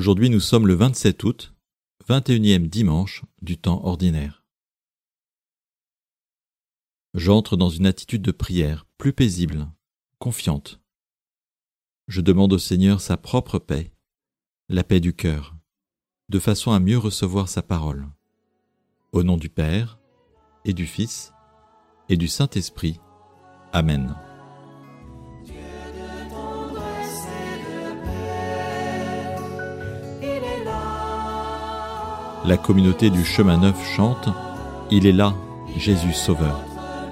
Aujourd'hui, nous sommes le 27 août, 21e dimanche du temps ordinaire. J'entre dans une attitude de prière plus paisible, confiante. Je demande au Seigneur sa propre paix, la paix du cœur, de façon à mieux recevoir sa parole. Au nom du Père, et du Fils, et du Saint-Esprit. Amen. La communauté du Chemin Neuf chante « Il est là, Jésus Sauveur ».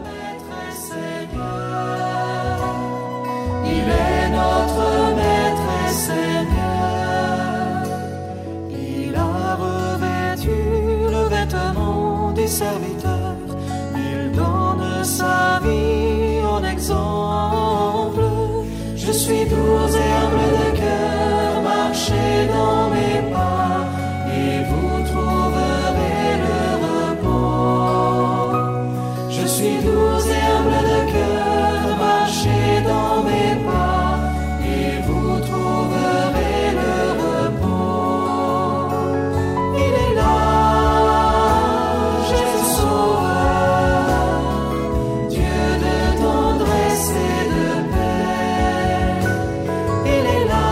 Il est notre Maître et Seigneur. Il a revêtu le vêtement du serviteur. Il donne sa vie en exemple. Je suis doux et humble de cœur, marchez dans mes pas, et vous trouverez le repos. Je suis doux et humble de cœur, marchez dans mes pas, et vous trouverez le repos. Il est là, Jésus Sauveur, Dieu de tendresse et de paix. Il est là,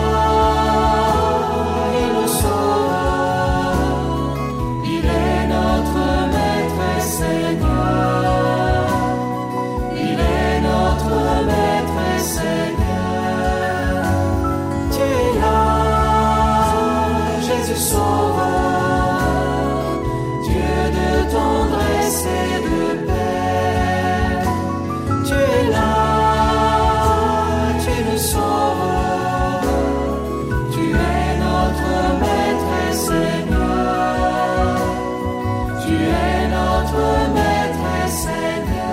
il nous sauve. Il est notre Maître et Seigneur. Il est notre Maître et Seigneur. Tu es là, Jésus Sauveur, Dieu de tendresse et de paix. Tu es là, tu nous sauves. Tu es notre Maître et Seigneur. Tu es notre Maître et Seigneur.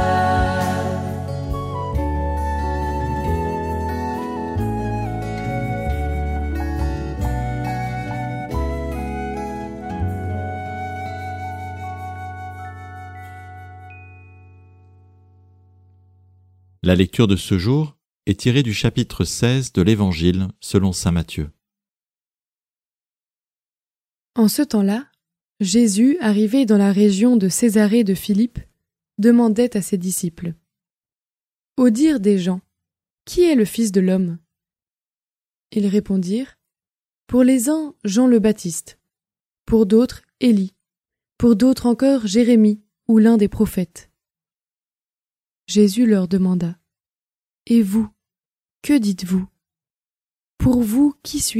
La lecture de ce jour est tirée du chapitre 16 de l'Évangile selon saint Matthieu. En ce temps-là, Jésus, arrivé dans la région de Césarée de Philippe, demandait à ses disciples : « Au dire des gens, qui est le Fils de l'homme ? » Ils répondirent : « Pour les uns, Jean le Baptiste, pour d'autres, Élie, pour d'autres encore, Jérémie ou l'un des prophètes. » Jésus leur demanda : « Et vous, que dites-vous ? Pour vous, qui suis-je ? »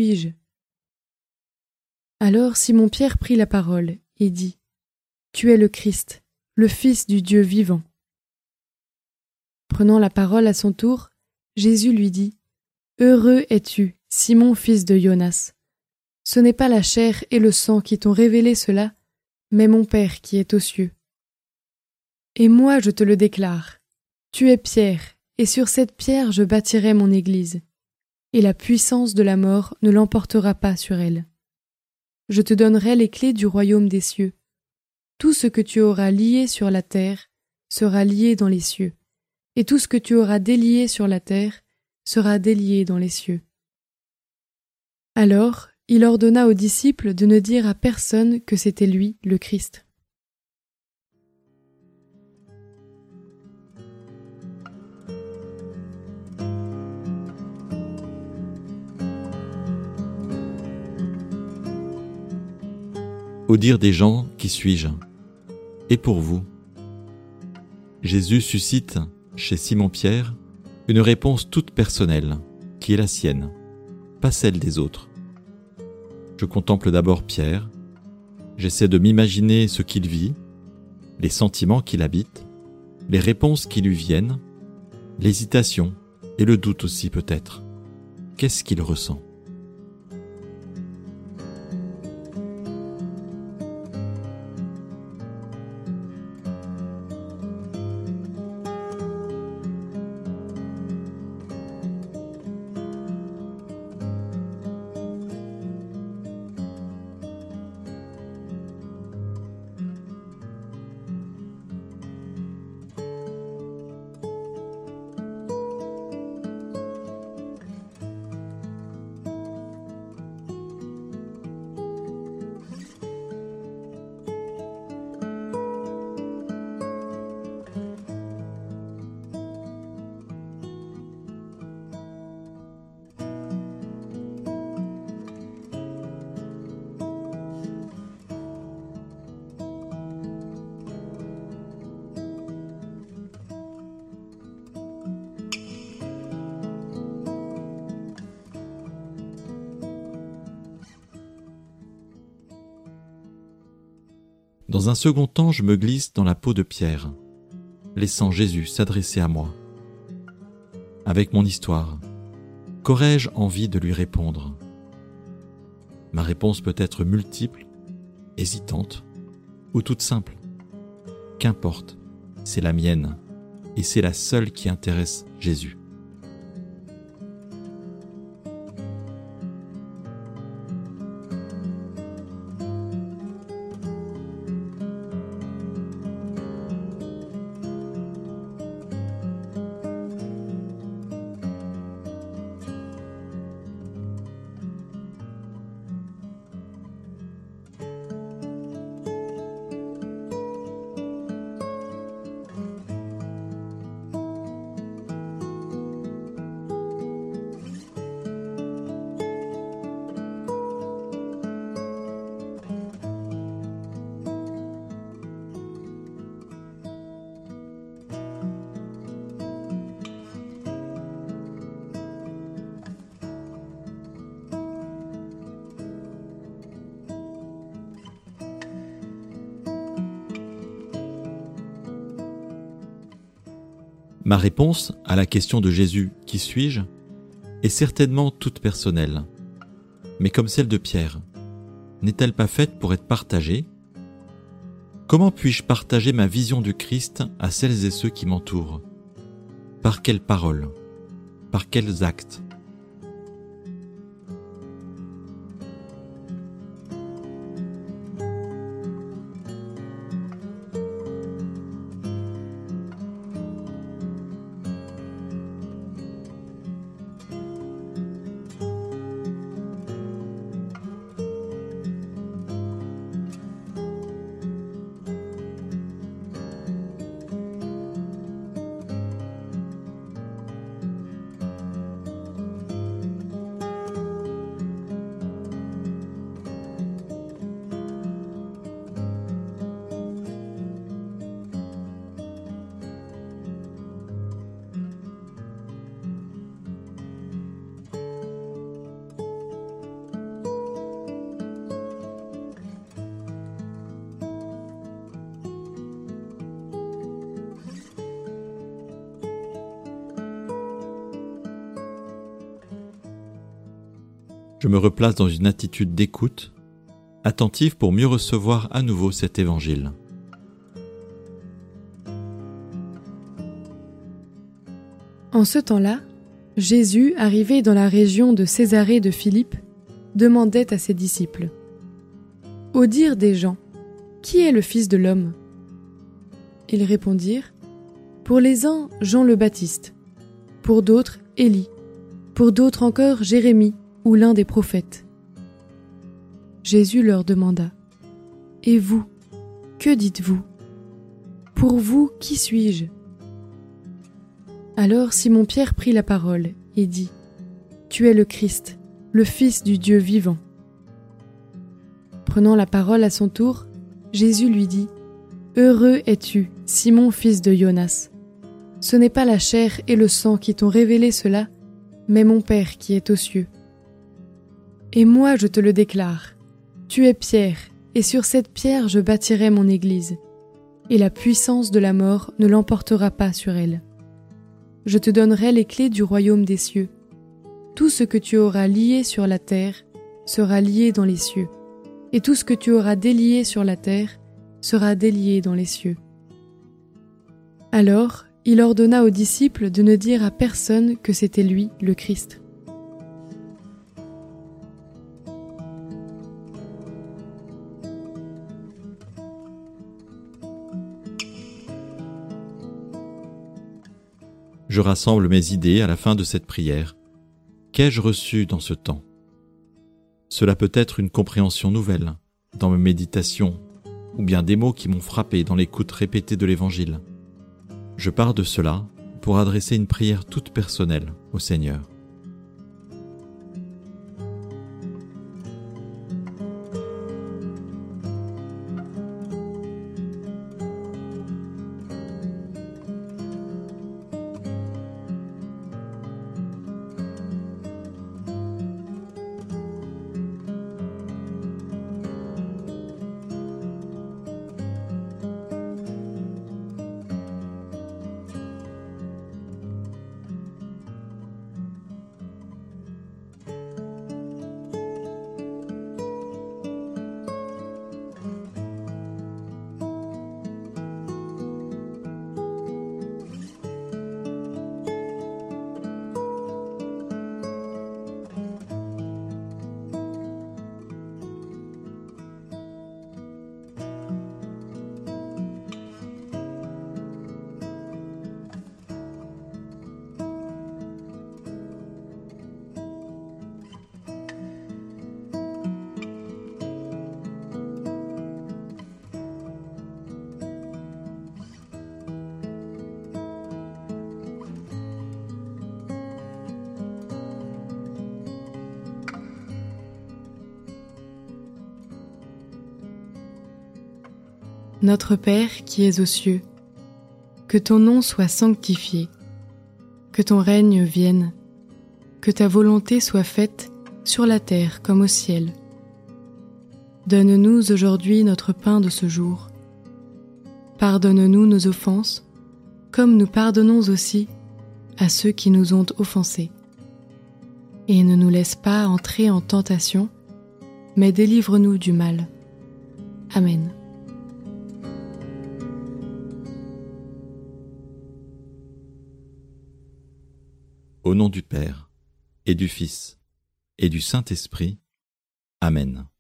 Alors Simon-Pierre prit la parole et dit : « Tu es le Christ, le Fils du Dieu vivant. » Prenant la parole à son tour, Jésus lui dit : « Heureux es-tu, Simon, fils de Jonas. Ce n'est pas la chair et le sang qui t'ont révélé cela, mais mon Père qui est aux cieux. Et moi je te le déclare, tu es Pierre, et sur cette pierre je bâtirai mon Église, et la puissance de la mort ne l'emportera pas sur elle. Je te donnerai les clés du royaume des cieux. Tout ce que tu auras lié sur la terre sera lié dans les cieux, et tout ce que tu auras délié sur la terre sera délié dans les cieux. » Alors, il ordonna aux disciples de ne dire à personne que c'était lui, le Christ. Au dire des gens, qui suis-je ? Et pour vous ? Jésus suscite, chez Simon-Pierre, une réponse toute personnelle, qui est la sienne, pas celle des autres. Je contemple d'abord Pierre, j'essaie de m'imaginer ce qu'il vit, les sentiments qu'il habite, les réponses qui lui viennent, l'hésitation et le doute aussi peut-être. Qu'est-ce qu'il ressent ? Dans un second temps, je me glisse dans la peau de Pierre, laissant Jésus s'adresser à moi. Avec mon histoire, qu'aurais-je envie de lui répondre ? Ma réponse peut être multiple, hésitante ou toute simple. Qu'importe, c'est la mienne et c'est la seule qui intéresse Jésus. Ma réponse à la question de Jésus « Qui suis-je » est certainement toute personnelle. Mais comme celle de Pierre, n'est-elle pas faite pour être partagée ? Comment puis-je partager ma vision du Christ à celles et ceux qui m'entourent ? Par quelles paroles ? Par quels actes ? Je me replace dans une attitude d'écoute, attentive pour mieux recevoir à nouveau cet évangile. En ce temps-là, Jésus, arrivé dans la région de Césarée de Philippe, demandait à ses disciples : « Au dire des gens, qui est le Fils de l'homme » Ils répondirent : « Pour les uns, Jean le Baptiste, pour d'autres, Élie, pour d'autres encore, Jérémie ou l'un des prophètes. » Jésus leur demanda : « Et vous, que dites-vous ? Pour vous, qui suis-je » Alors Simon-Pierre prit la parole et dit : « Tu es le Christ, le Fils du Dieu vivant. » Prenant la parole à son tour, Jésus lui dit : « Heureux es-tu, Simon, fils de Jonas. Ce n'est pas la chair et le sang qui t'ont révélé cela, mais mon Père qui est aux cieux. Et moi je te le déclare, tu es Pierre, et sur cette pierre je bâtirai mon église, et la puissance de la mort ne l'emportera pas sur elle. Je te donnerai les clés du royaume des cieux. Tout ce que tu auras lié sur la terre sera lié dans les cieux, et tout ce que tu auras délié sur la terre sera délié dans les cieux. » Alors, il ordonna aux disciples de ne dire à personne que c'était lui, le Christ. Je rassemble mes idées à la fin de cette prière. Qu'ai-je reçu dans ce temps ? Cela peut être une compréhension nouvelle dans mes méditations, ou bien des mots qui m'ont frappé dans l'écoute répétée de l'Évangile. Je pars de cela pour adresser une prière toute personnelle au Seigneur. Notre Père qui es aux cieux, que ton nom soit sanctifié, que ton règne vienne, que ta volonté soit faite sur la terre comme au ciel. Donne-nous aujourd'hui notre pain de ce jour. Pardonne-nous nos offenses, comme nous pardonnons aussi à ceux qui nous ont offensés. Et ne nous laisse pas entrer en tentation, mais délivre-nous du mal. Amen. Au nom du Père, et du Fils, et du Saint-Esprit. Amen.